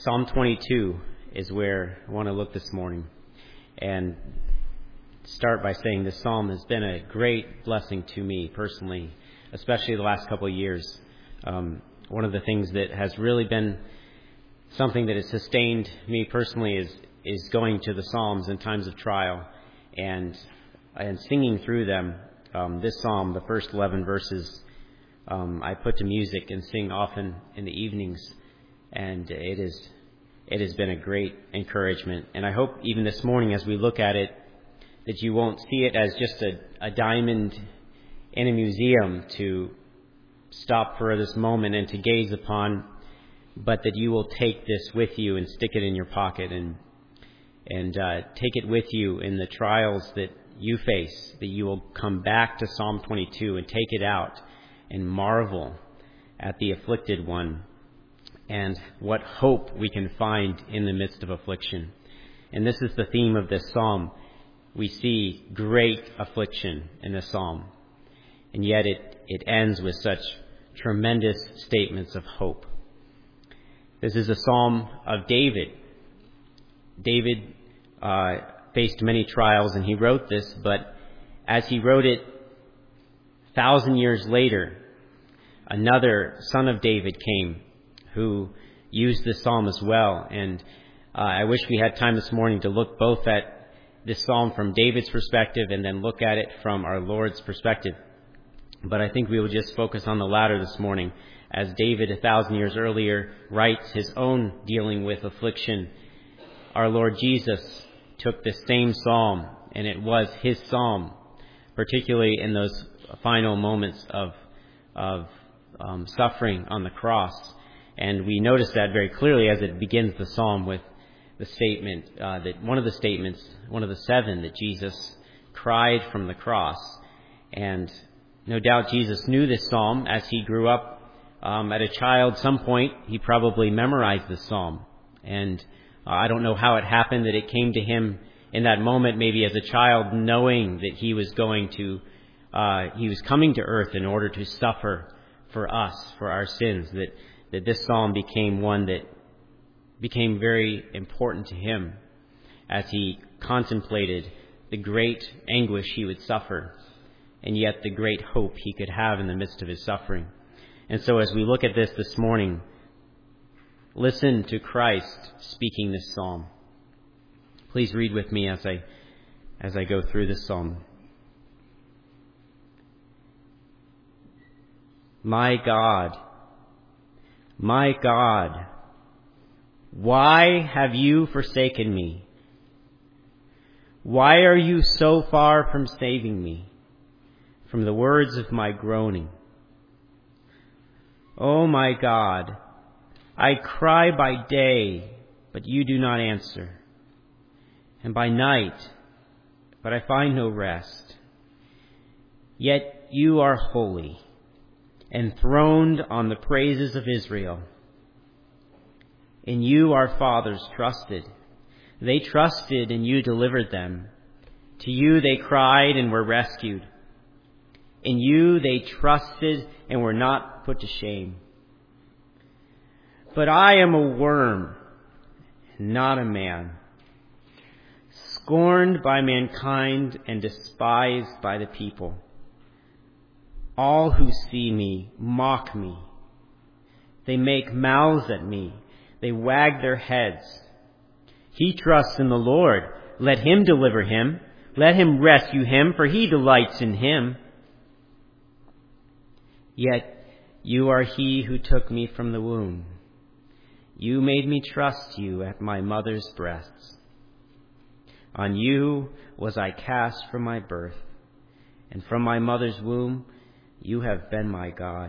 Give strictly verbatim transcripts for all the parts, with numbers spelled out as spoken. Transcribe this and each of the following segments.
Psalm twenty-two is where I want to look this morning, and start by saying this psalm has been a great blessing to me personally, especially the last couple of years. Um, one of the things that has really been something that has sustained me personally is is going to the Psalms in times of trial and and singing through them. Um, this psalm, the first eleven verses, um, I put to music and sing often in the evenings, and it is it has been a great encouragement. And I hope even this morning, as we look at it, that you won't see it as just a, a diamond in a museum to stop for this moment and to gaze upon, but that you will take this with you and stick it in your pocket and and uh, take it with you in the trials that you face, that you will come back to Psalm twenty-two and take it out and marvel at the afflicted one and what hope we can find in the midst of affliction. And this is the theme of this psalm. We see great affliction in the psalm, and yet it, it ends with such tremendous statements of hope. This is a psalm of David. David uh, faced many trials, and he wrote this, but as he wrote it, a thousand years later, another son of David came who used this psalm as well. And uh, I wish we had time this morning to look both at this psalm from David's perspective and then look at it from our Lord's perspective. But I think we will just focus on the latter this morning, as David, a thousand years earlier, writes his own dealing with affliction. Our Lord Jesus took this same psalm, and it was his psalm, particularly in those final moments of of um, suffering on the cross. And we notice that very clearly as it begins the psalm with the statement, uh, that one of the statements, one of the seven, that Jesus cried from the cross. And no doubt Jesus knew this psalm as he grew up. Um, at a child, some point, he probably memorized this psalm. And uh, I don't know how it happened that it came to him in that moment, maybe as a child, knowing that he was going to, uh, he was coming to earth in order to suffer for us, for our sins, that, that this psalm became one that became very important to him as he contemplated the great anguish he would suffer, and yet the great hope he could have in the midst of his suffering. And so as we look at this this morning, listen to Christ speaking this psalm. Please read with me as I as I go through this psalm. My God, my God, why have you forsaken me? Why are you so far from saving me from the words of my groaning? Oh my God, I cry by day, but you do not answer, and by night, but I find no rest. Yet you are holy, enthroned on the praises of Israel. In you our fathers trusted. They trusted and you delivered them. To you they cried and were rescued. In you they trusted and were not put to shame. But I am a worm, not a man, scorned by mankind and despised by the people. All who see me mock me. They make mouths at me. They wag their heads. He trusts in the Lord. Let him deliver him. Let him rescue him, for he delights in him. Yet you are he who took me from the womb. You made me trust you at my mother's breasts. On you was I cast from my birth, and from my mother's womb you have been my God.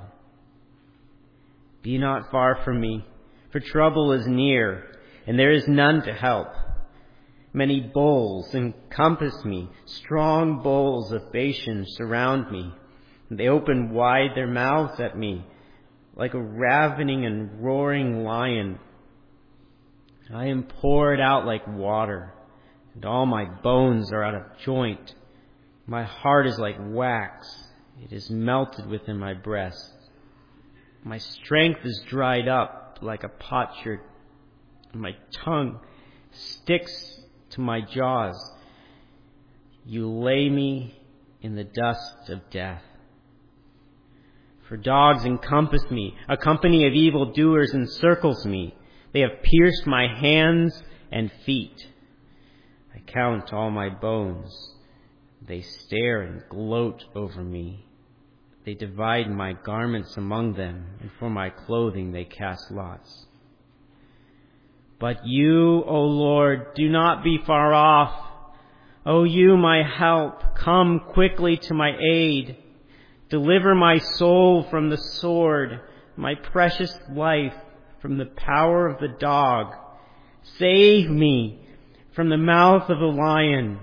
Be not far from me, for trouble is near, and there is none to help. Many bulls encompass me, strong bulls of Bashan surround me. They open wide their mouths at me, like a ravening and roaring lion. I am poured out like water, and all my bones are out of joint. My heart is like wax. It is melted within my breast. My strength is dried up like a potsherd. My tongue sticks to my jaws. You lay me in the dust of death. For dogs encompass me. A company of evildoers encircles me. They have pierced my hands and feet. I count all my bones. They stare and gloat over me. They divide my garments among them, and for my clothing they cast lots. But you, O Lord, do not be far off. O you, my help, come quickly to my aid. Deliver my soul from the sword, my precious life from the power of the dog. Save me from the mouth of the lion.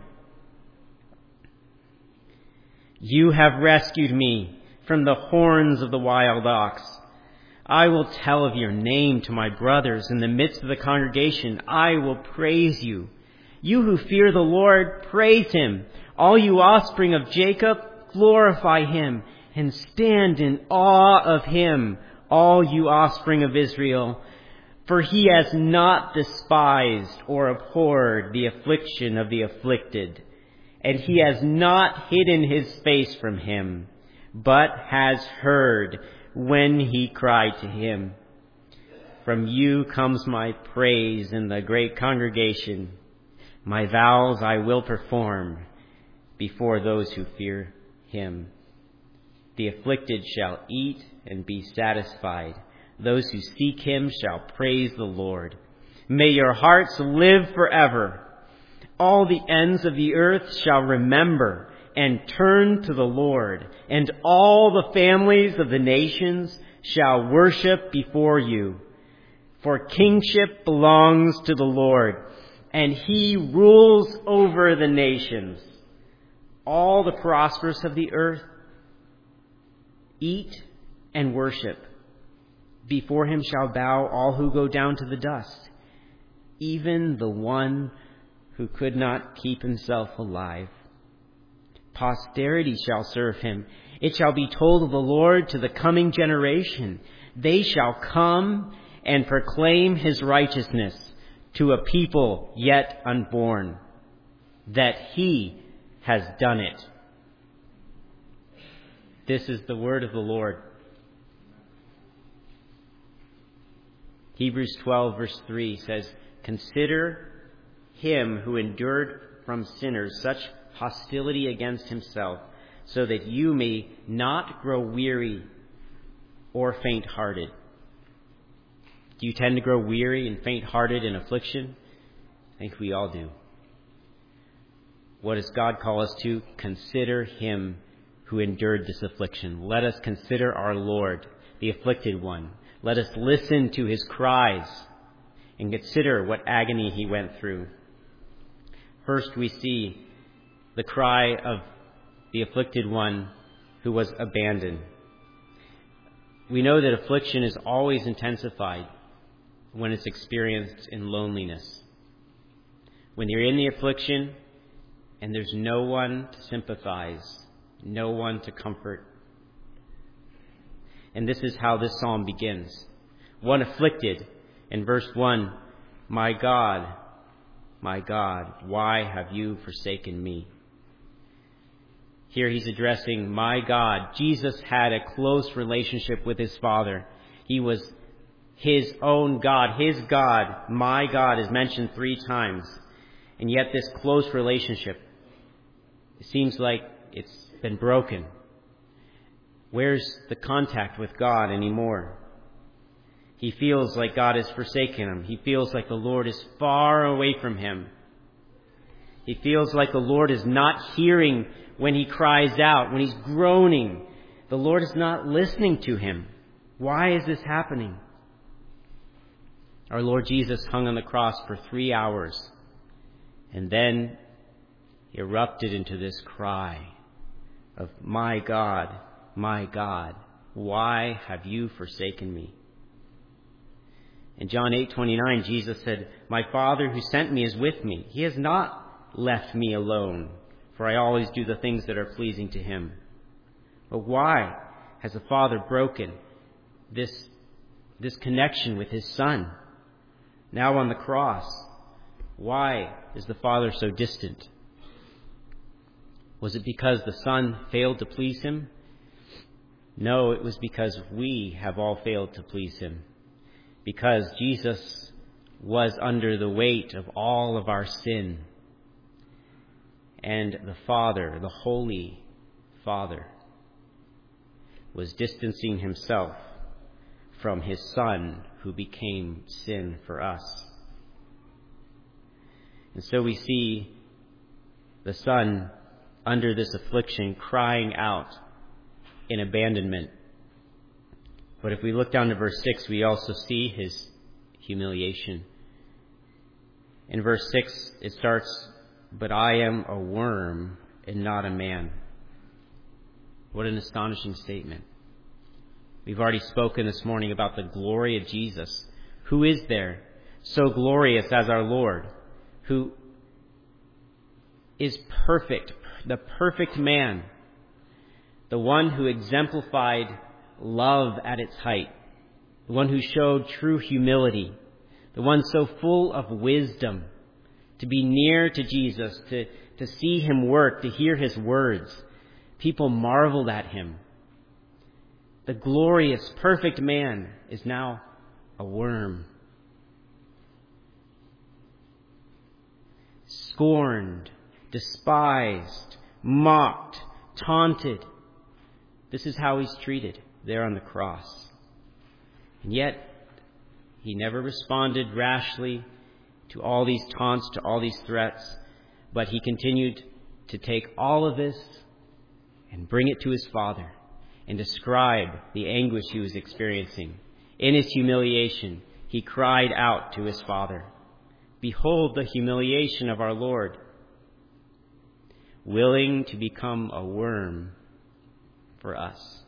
You have rescued me from the horns of the wild ox. I will tell of your name to my brothers in the midst of the congregation. I will praise you. You who fear the Lord, praise him. All you offspring of Jacob, glorify him and stand in awe of him, all you offspring of Israel. For he has not despised or abhorred the affliction of the afflicted, and he has not hidden his face from him, but has heard when he cried to him. From you comes my praise in the great congregation. My vows I will perform before those who fear him. The afflicted shall eat and be satisfied. Those who seek him shall praise the Lord. May your hearts live forever. All the ends of the earth shall remember and turn to the Lord, and all the families of the nations shall worship before you. For kingship belongs to the Lord, and he rules over the nations. All the prosperous of the earth eat and worship. Before him shall bow all who go down to the dust, even the one who could not keep himself alive. Posterity shall serve him. It shall be told of the Lord to the coming generation. They shall come and proclaim his righteousness to a people yet unborn, that he has done it. This is the word of the Lord. Hebrews twelve verse three says, "Consider him who endured from sinners such hostility against himself, so that you may not grow weary or faint-hearted." Do you tend to grow weary and faint-hearted in affliction? I think we all do. What does God call us to? Consider him who endured this affliction. Let us consider our Lord, the afflicted one. Let us listen to his cries and consider what agony he went through. First, we see the cry of the afflicted one who was abandoned. We know that affliction is always intensified when it's experienced in loneliness. When you're in the affliction and there's no one to sympathize, no one to comfort. And this is how this psalm begins. One afflicted, in verse one, "My God, my God, why have you forsaken me?" Here he's addressing my God. Jesus had a close relationship with his Father. He was his own God. His God, my God, is mentioned three times. And yet this close relationship, it seems like it's been broken. Where's the contact with God anymore? He feels like God has forsaken him. He feels like the Lord is far away from him. He feels like the Lord is not hearing when he cries out, when he's groaning. The Lord is not listening to him. Why is this happening? Our Lord Jesus hung on the cross for three hours and then erupted into this cry of, "My God, my God, why have you forsaken me?" In John eight twenty-nine, Jesus said, "My Father who sent me is with me. He has not left me alone, for I always do the things that are pleasing to him." But why has the Father broken this, this connection with his Son? now on the cross. Why is the Father so distant? Was it because the Son failed to please him? No, it was because we have all failed to please him. Because Jesus was under the weight of all of our sin. And the Father, the Holy Father, was distancing himself from his Son who became sin for us. And so we see the Son under this affliction crying out in abandonment. But if we look down to verse six, we also see his humiliation. In verse six, it starts, "But I am a worm and not a man." What an astonishing statement. We've already spoken this morning about the glory of Jesus. Who is there so glorious as our Lord, who is perfect, the perfect man, the one who exemplified love at its height, the one who showed true humility, the one so full of wisdom. To be near to Jesus, to, to see him work, to hear his words. People marveled at him. The glorious, perfect man is now a worm. Scorned, despised, mocked, taunted. This is how he's treated there on the cross. And yet, he never responded rashly to all these taunts, to all these threats, but he continued to take all of this and bring it to his Father and describe the anguish he was experiencing. In his humiliation, he cried out to his Father. Behold the humiliation of our Lord, willing to become a worm for us.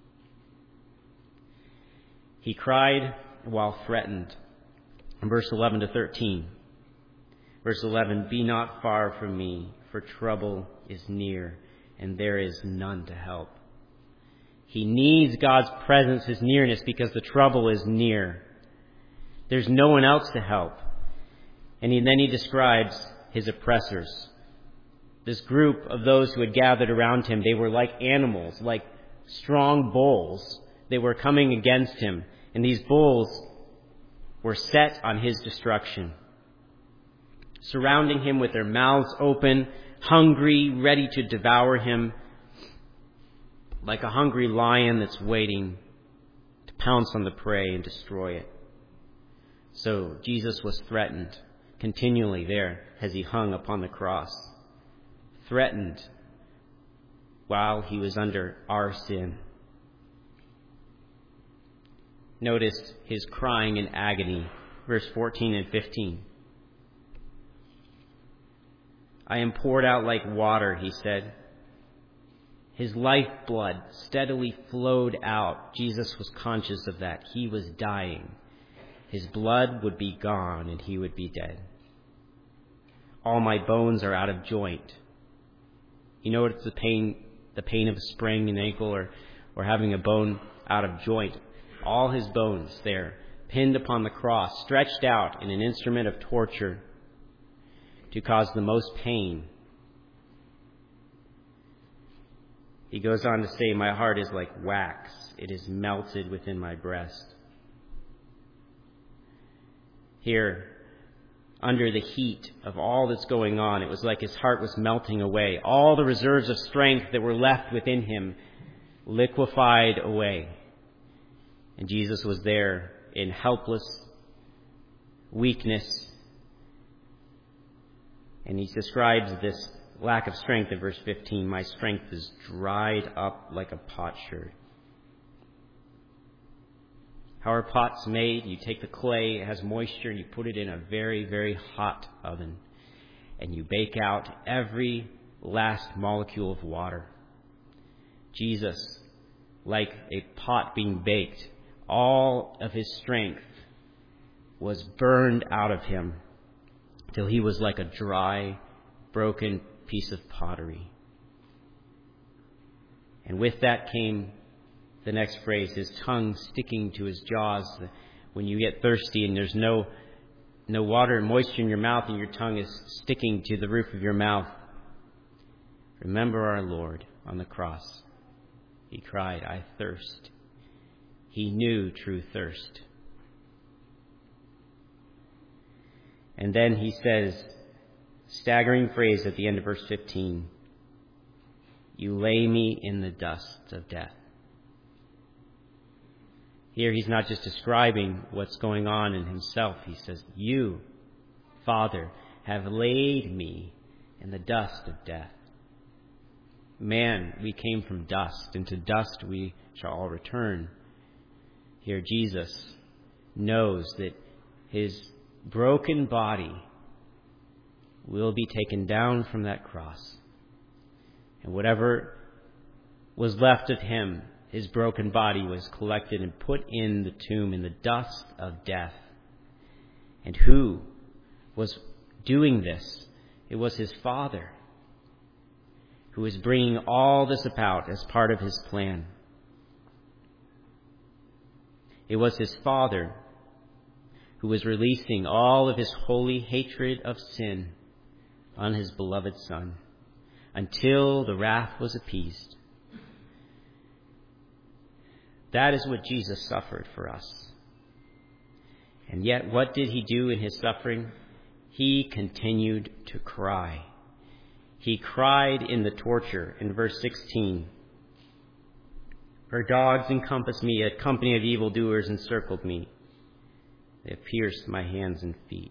He cried while threatened. In verse eleven to thirteen. Verse eleven, "Be not far from me, for trouble is near, and there is none to help." He needs God's presence, his nearness, because the trouble is near. There's no one else to help. And he, then he describes his oppressors. This group of those who had gathered around him, they were like animals, like strong bulls. They were coming against him, and these bulls were set on his destruction, surrounding him with their mouths open, hungry, ready to devour him, like a hungry lion that's waiting to pounce on the prey and destroy it. So Jesus was threatened continually there as he hung upon the cross, threatened while he was under our sin. Notice his crying in agony, verse fourteen and fifteen. "I am poured out like water," he said. His lifeblood steadily flowed out. Jesus was conscious of that. He was dying. His blood would be gone and he would be dead. "All my bones are out of joint." You know what it's the pain, the pain of a sprained ankle or, or having a bone out of joint. All his bones there, pinned upon the cross, stretched out in an instrument of torture to cause the most pain. He goes on to say, "My heart is like wax. It is melted within my breast." Here, under the heat of all that's going on, it was like his heart was melting away. All the reserves of strength that were left within him liquefied away. And Jesus was there in helpless weakness. And he describes this lack of strength in verse fifteen. "My strength is dried up like a potsherd." How are pots made? You take the clay, it has moisture, and you put it in a very, very hot oven. And you bake out every last molecule of water. Jesus, like a pot being baked, all of his strength was burned out of him till he was like a dry, broken piece of pottery. And with that came the next phrase, his tongue sticking to his jaws. When you get thirsty and there's no no water and moisture in your mouth, and your tongue is sticking to the roof of your mouth. Remember our Lord on the cross. He cried, I thirst. He knew true thirst. And then he says, staggering phrase at the end of verse fifteen, you lay me in the dust of death. Here he's not just describing what's going on in himself. He says, you, Father, have laid me in the dust of death. Man, we came from dust, and to dust we shall all return. Here Jesus knows that his broken body will be taken down from that cross. And whatever was left of him, his broken body, was collected and put in the tomb in the dust of death. And who was doing this? It was his Father, who was bringing all this about as part of his plan. It was his Father who was releasing all of his holy hatred of sin on his beloved Son until the wrath was appeased. That is what Jesus suffered for us. And yet, what did he do in his suffering? He continued to cry. He cried in the torture in verse sixteen. For dogs encompassed me, a company of evildoers encircled me. They have pierced my hands and feet.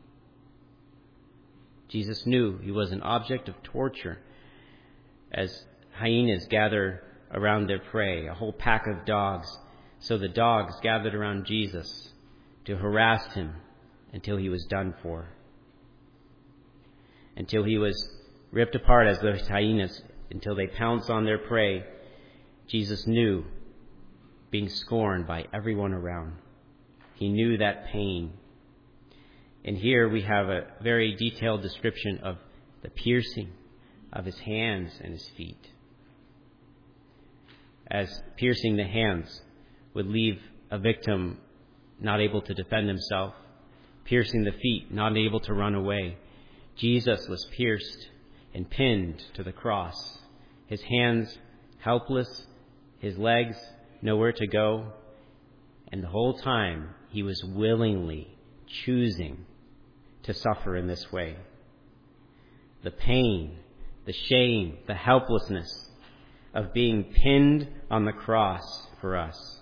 Jesus knew he was an object of torture as hyenas gather around their prey, a whole pack of dogs. So the dogs gathered around Jesus to harass him until he was done for, until he was ripped apart as those hyenas, until they pounce on their prey. Jesus knew being scorned by everyone around. He knew that pain. And here we have a very detailed description of the piercing of his hands and his feet. As piercing the hands would leave a victim not able to defend himself, piercing the feet, not able to run away. Jesus was pierced and pinned to the cross, his hands helpless, his legs nowhere to go, and the whole time he was willingly choosing to suffer in this way. The pain, the shame, the helplessness of being pinned on the cross for us.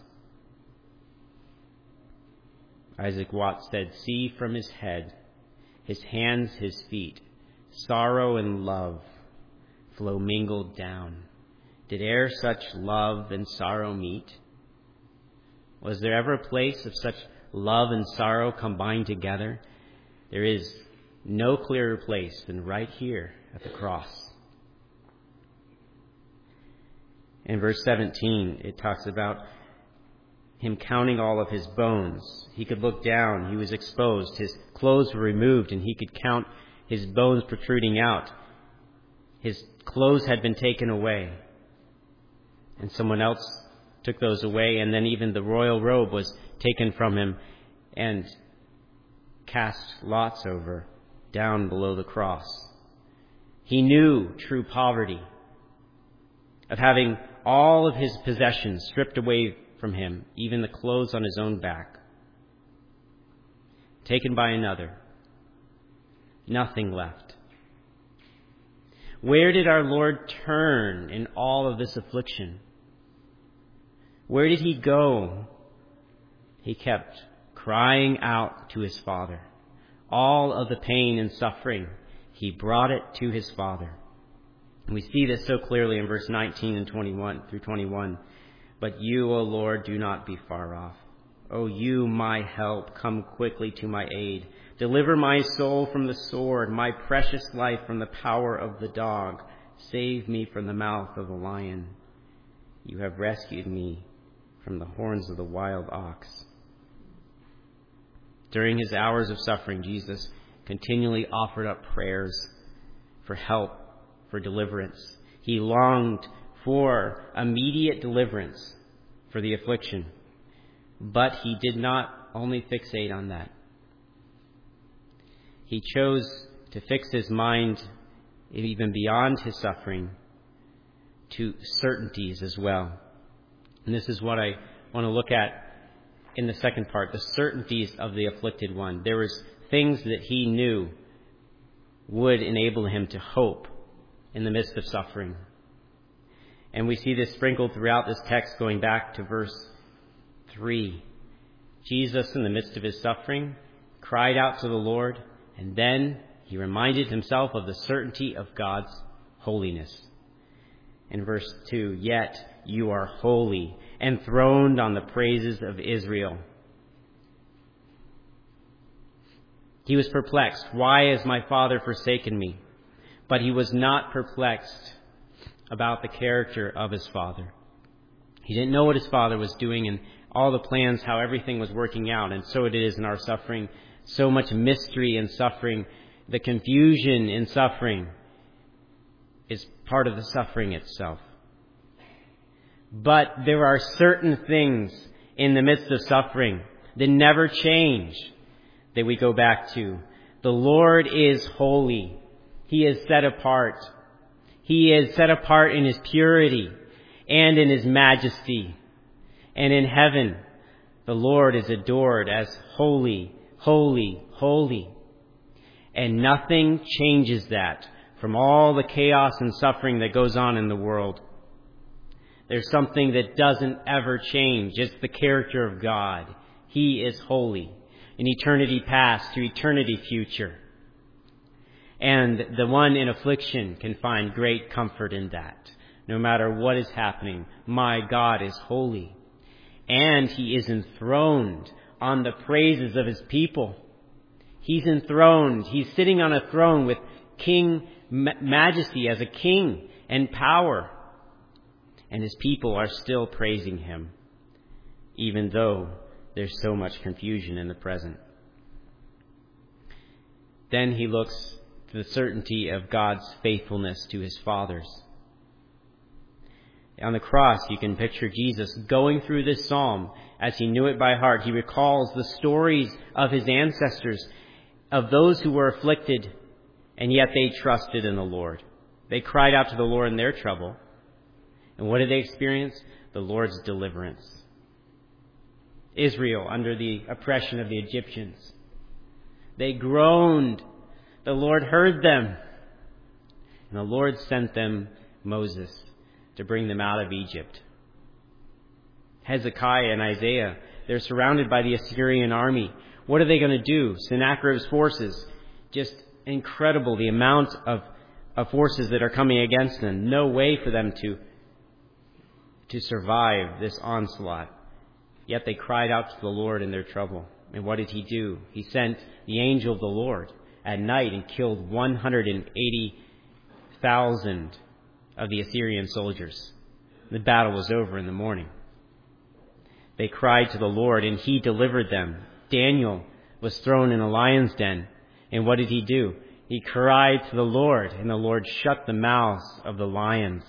Isaac Watts said, see from his head, his hands, his feet, sorrow and love flow mingled down. Did e'er such love and sorrow meet? Was there ever a place of such love and sorrow combined together? There is no clearer place than right here at the cross. In verse seventeen, it talks about him counting all of his bones. He could look down. He was exposed. His clothes were removed, and he could count his bones protruding out. His clothes had been taken away, and someone else took those away, and then even the royal robe was taken from him and cast lots over down below the cross. He knew true poverty, of having all of his possessions stripped away from him, even the clothes on his own back, taken by another. Nothing left. Where did our Lord turn in all of this affliction? Where did he go? He kept crying out to his Father. All of the pain and suffering, he brought it to his Father. And we see this so clearly in verse nineteen and twenty-one through twenty-one. But you, O Lord, do not be far off. O you, my help, come quickly to my aid. Deliver my soul from the sword, my precious life from the power of the dog. Save me from the mouth of the lion. You have rescued me from the horns of the wild ox. During his hours of suffering, Jesus continually offered up prayers for help, for deliverance. He longed for immediate deliverance for the affliction. But he did not only fixate on that. he chose to fix his mind even beyond his suffering to certainties as well. And this is what I want to look at in the second part, the certainties of the afflicted one. There was things that he knew would enable him to hope in the midst of suffering. And we see this sprinkled throughout this text going back to verse three. Jesus, in the midst of his suffering, cried out to the Lord, and then he reminded himself of the certainty of God's holiness. In verse two, yet you are holy, enthroned on the praises of Israel. He was perplexed. Why has my father forsaken me? But he was not perplexed about the character of his father. He didn't know what his father was doing and all the plans, how everything was working out. And so it is in our suffering. So much mystery in suffering. The confusion in suffering is part of the suffering itself. But there are certain things in the midst of suffering that never change that we go back to. The Lord is holy. He is set apart. He is set apart in his purity and in his majesty. And in heaven, the Lord is adored as holy, holy, holy. And nothing changes that from all the chaos and suffering that goes on in the world. There's something that doesn't ever change. It's the character of God. He is holy. In eternity past to eternity future. And the one in affliction can find great comfort in that. No matter what is happening, my God is holy. And he is enthroned on the praises of his people. He's enthroned. He's sitting on a throne with king majesty as a king and power. And his people are still praising him, even though there's so much confusion in the present. Then he looks to the certainty of God's faithfulness to his fathers. On the cross, you can picture Jesus going through this psalm as he knew it by heart. He recalls the stories of his ancestors, of those who were afflicted, and yet they trusted in the Lord. They cried out to the Lord in their trouble. And what did they experience? The Lord's deliverance. Israel under the oppression of the Egyptians. They groaned. The Lord heard them. And the Lord sent them Moses to bring them out of Egypt. Hezekiah and Isaiah, they're surrounded by the Assyrian army. What are they going to do? Sennacherib's forces, just incredible the amount of, of forces that are coming against them. No way for them to, to survive this onslaught. Yet they cried out to the Lord in their trouble. And what did he do? He sent the angel of the Lord at night and killed one hundred eighty thousand of the Assyrian soldiers. The battle was over in the morning. They cried to the Lord and he delivered them. Daniel was thrown in a lion's den. And what did he do? He cried to the Lord and the Lord shut the mouths of the lions.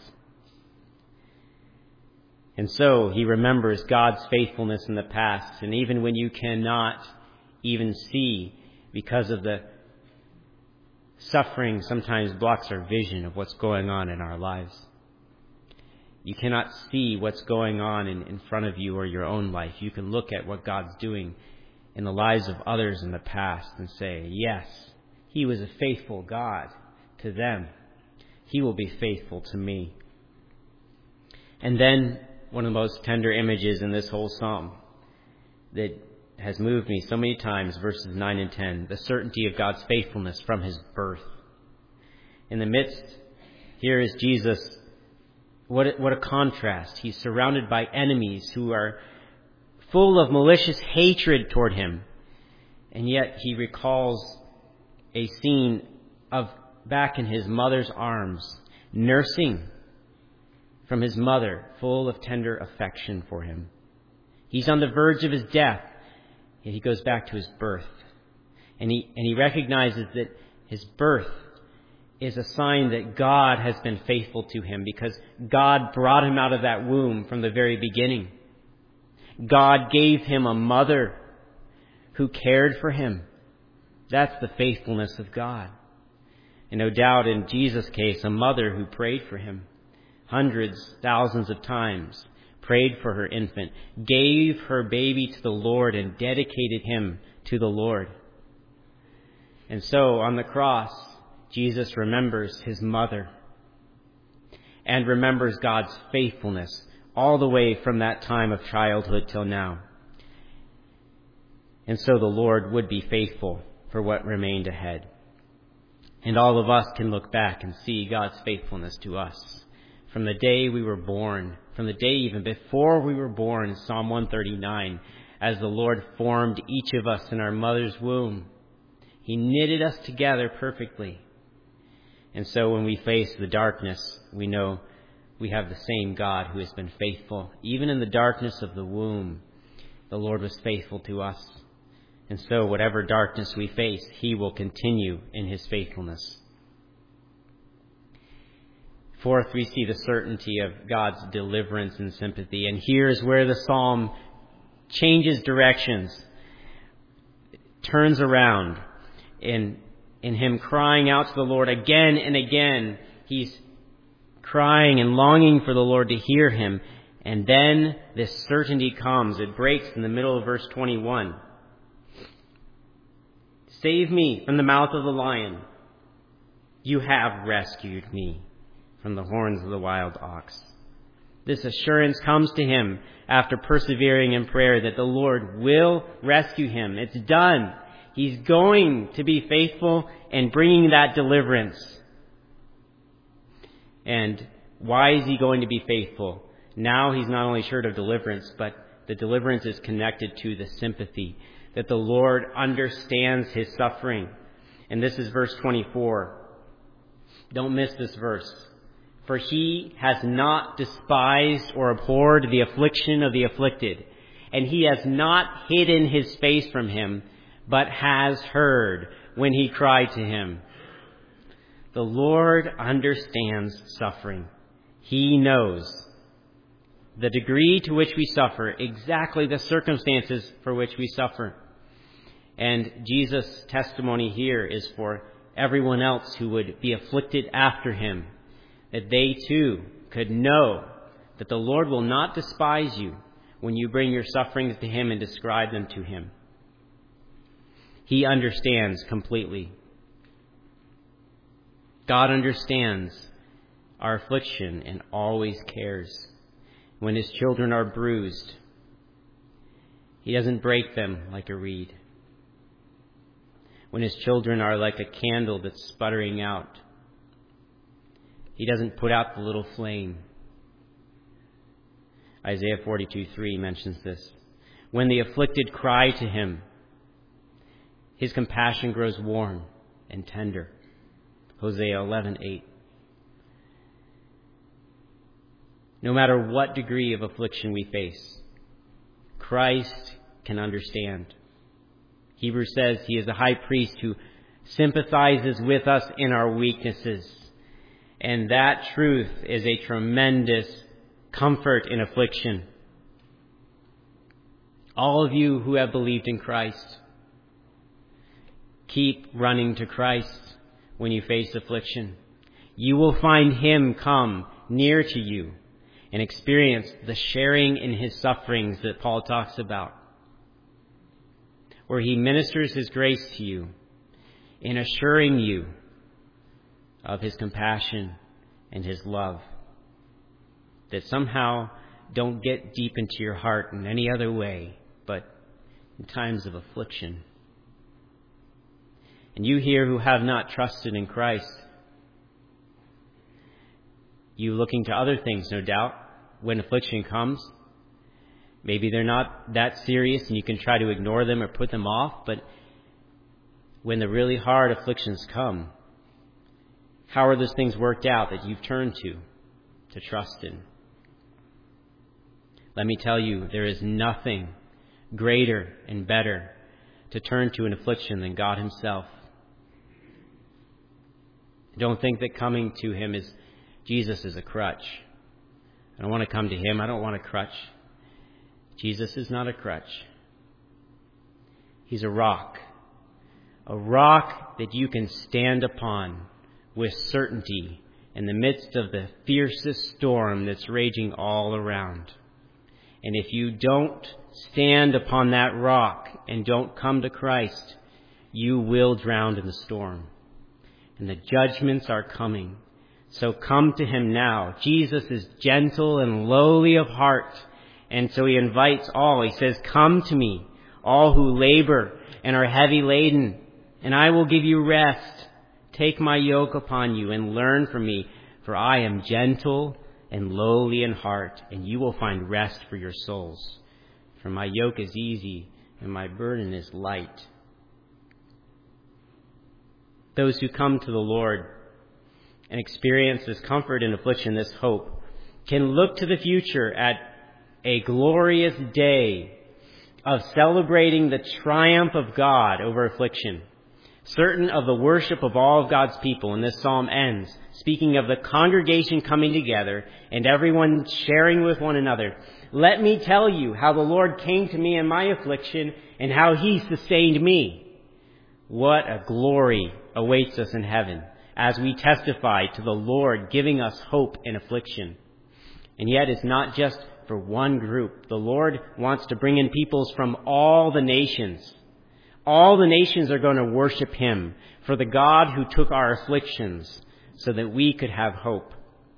And so he remembers God's faithfulness in the past. And even when you cannot even see because of the suffering sometimes blocks our vision of what's going on in our lives. You cannot see what's going on in, in front of you or your own life. You can look at what God's doing in the lives of others in the past and say, yes, he was a faithful God to them. He will be faithful to me. And then one of the most tender images in this whole psalm that has moved me so many times, verses nine and ten, the certainty of God's faithfulness from his birth. In the midst, here is Jesus. What a, what a contrast. He's surrounded by enemies who are full of malicious hatred toward him. And yet he recalls a scene of back in his mother's arms, nursing from his mother, full of tender affection for him. He's on the verge of his death. Yet he goes back to his birth. And he, and he recognizes that his birth is a sign that God has been faithful to him because God brought him out of that womb from the very beginning. God gave him a mother who cared for him That's the faithfulness of God. And no doubt in Jesus' case, a mother who prayed for him hundreds, thousands of times, prayed for her infant, gave her baby to the Lord and dedicated him to the Lord. And so on the cross, Jesus remembers his mother and remembers God's faithfulness all the way from that time of childhood till now. And so the Lord would be faithful for what remained ahead. And all of us can look back and see God's faithfulness to us. From the day we were born, from the day even before we were born, Psalm one thirty-nine, as the Lord formed each of us in our mother's womb, he knitted us together perfectly. And so when we face the darkness, we know we have the same God who has been faithful. Even in the darkness of the womb, the Lord was faithful to us. And so whatever darkness we face, he will continue in his faithfulness. Fourth, we see the certainty of God's deliverance and sympathy. And here's where the psalm changes directions, turns around in, in him crying out to the Lord again and again. He's crying and longing for the Lord to hear him. And then this certainty comes. It breaks in the middle of verse twenty-one. Save me from the mouth of the lion. You have rescued me from the horns of the wild ox. This assurance comes to him after persevering in prayer that the Lord will rescue him. It's done. He's going to be faithful and bringing that deliverance. And why is he going to be faithful? Now he's not only sure of deliverance, but the deliverance is connected to the sympathy, that the Lord understands his suffering. And this is verse twenty-four. Don't miss this verse. For he has not despised or abhorred the affliction of the afflicted, and he has not hidden his face from him, but has heard when he cried to him. The Lord understands suffering. He knows the degree to which we suffer, exactly the circumstances for which we suffer. And Jesus' testimony here is for everyone else who would be afflicted after him, that they too could know that the Lord will not despise you when you bring your sufferings to him and describe them to him. He understands completely. God understands our affliction and always cares. When his children are bruised, he doesn't break them like a reed. When his children are like a candle that's sputtering out, he doesn't put out the little flame. Isaiah forty-two three mentions this. When the afflicted cry to him, his compassion grows warm and tender. Hosea eleven eight. No matter what degree of affliction we face, Christ can understand. Hebrews says he is a high priest who sympathizes with us in our weaknesses. And that truth is a tremendous comfort in affliction. All of you who have believed in Christ, keep running to Christ when you face affliction. You will find him come near to you and experience the sharing in his sufferings that Paul talks about, where he ministers his grace to you in assuring you of his compassion and his love that somehow don't get deep into your heart in any other way but in times of affliction. And you here who have not trusted in Christ, you looking to other things, no doubt, when affliction comes. Maybe they're not that serious and you can try to ignore them or put them off, but when the really hard afflictions come, how are those things worked out that you've turned to, to trust in? Let me tell you, there is nothing greater and better to turn to in affliction than God himself. Don't think that coming to him is Jesus is a crutch. I don't want to come to him. I don't want a crutch. Jesus is not a crutch. He's a rock a rock that you can stand upon with certainty in the midst of the fiercest storm that's raging all around. And if you don't stand upon that rock and don't come to Christ, you will drown in the storm. And the judgments are coming. So come to him now. Jesus is gentle and lowly of heart. And so he invites all. He says, come to me, all who labor and are heavy laden, and I will give you rest. Take my yoke upon you and learn from me, for I am gentle and lowly in heart, and you will find rest for your souls. For my yoke is easy and my burden is light. Those who come to the Lord and experience this comfort in affliction, this hope, can look to the future at a glorious day of celebrating the triumph of God over affliction, certain of the worship of all of God's people. And this psalm ends speaking of the congregation coming together and everyone sharing with one another. Let me tell you how the Lord came to me in my affliction and how he sustained me. What a glory awaits us in heaven as we testify to the Lord giving us hope in affliction. And yet it's not just for one group. The Lord wants to bring in peoples from all the nations. All the nations are going to worship him for the God who took our afflictions so that we could have hope.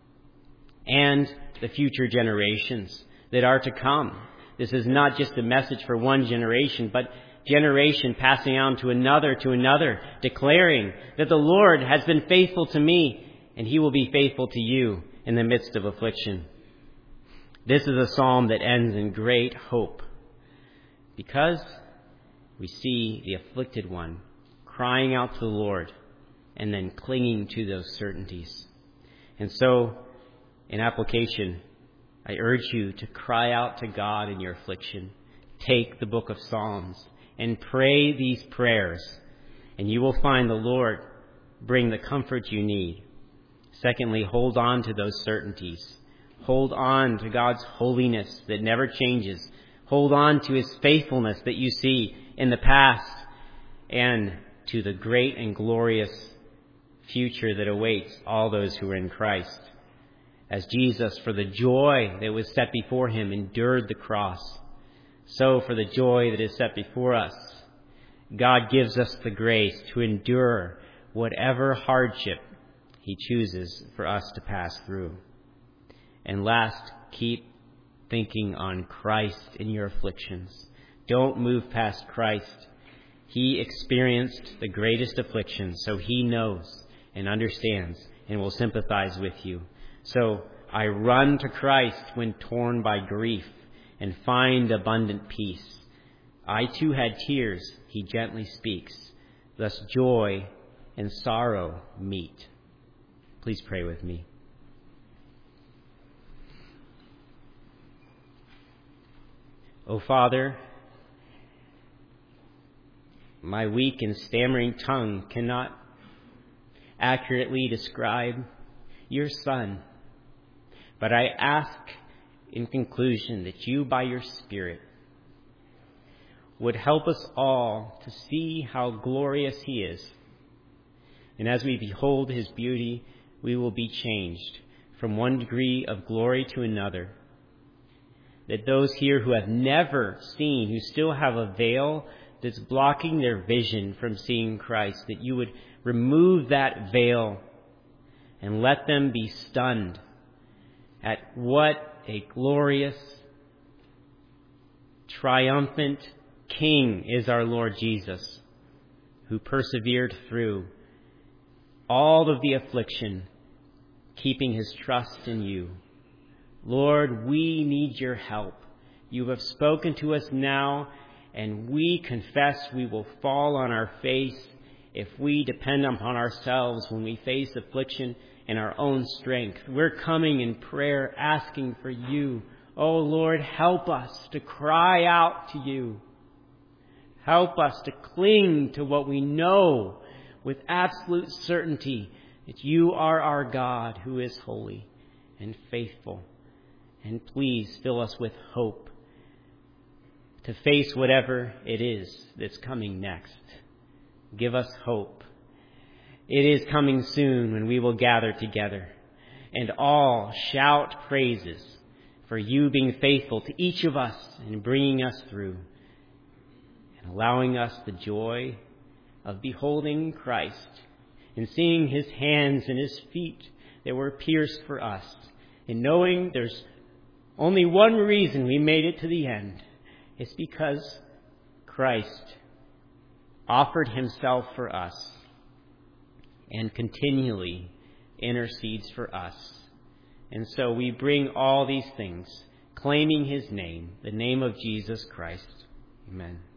And the future generations that are to come. This is not just a message for one generation, but generation passing on to another, to another, declaring that the Lord has been faithful to me and he will be faithful to you in the midst of affliction. This is a psalm that ends in great hope because we see the afflicted one crying out to the Lord and then clinging to those certainties. And so, in application, I urge you to cry out to God in your affliction. Take the book of Psalms and pray these prayers, and you will find the Lord bring the comfort you need. Secondly, hold on to those certainties. Hold on to God's holiness that never changes. Hold on to his faithfulness that you see in the past and to the great and glorious future that awaits all those who are in Christ. As Jesus, for the joy that was set before him, endured the cross, so for the joy that is set before us, God gives us the grace to endure whatever hardship he chooses for us to pass through. And last, keep thinking on Christ in your afflictions. Don't move past Christ. He experienced the greatest affliction, so he knows and understands and will sympathize with you. So I run to Christ when torn by grief and find abundant peace. I too had tears, he gently speaks. Thus joy and sorrow meet. Please pray with me. O Father, my weak and stammering tongue cannot accurately describe your Son, but I ask in conclusion that you, by your Spirit, would help us all to see how glorious he is. And as we behold his beauty, we will be changed from one degree of glory to another. That those here who have never seen, who still have a veil that's blocking their vision from seeing Christ, that you would remove that veil and let them be stunned at what a glorious, triumphant King is our Lord Jesus, who persevered through all of the affliction, keeping his trust in you. Lord, we need your help. You have spoken to us now, and we confess we will fall on our face if we depend upon ourselves when we face affliction in our own strength. We're coming in prayer asking for you. Oh Lord, help us to cry out to you. Help us to cling to what we know with absolute certainty, that you are our God who is holy and faithful. And please fill us with hope to face whatever it is that's coming next. Give us hope. It is coming soon when we will gather together and all shout praises for you being faithful to each of us and bringing us through and allowing us the joy of beholding Christ and seeing his hands and his feet that were pierced for us, and knowing there's only one reason we made it to the end. It's because Christ offered himself for us and continually intercedes for us. And so we bring all these things, claiming his name, the name of Jesus Christ. Amen.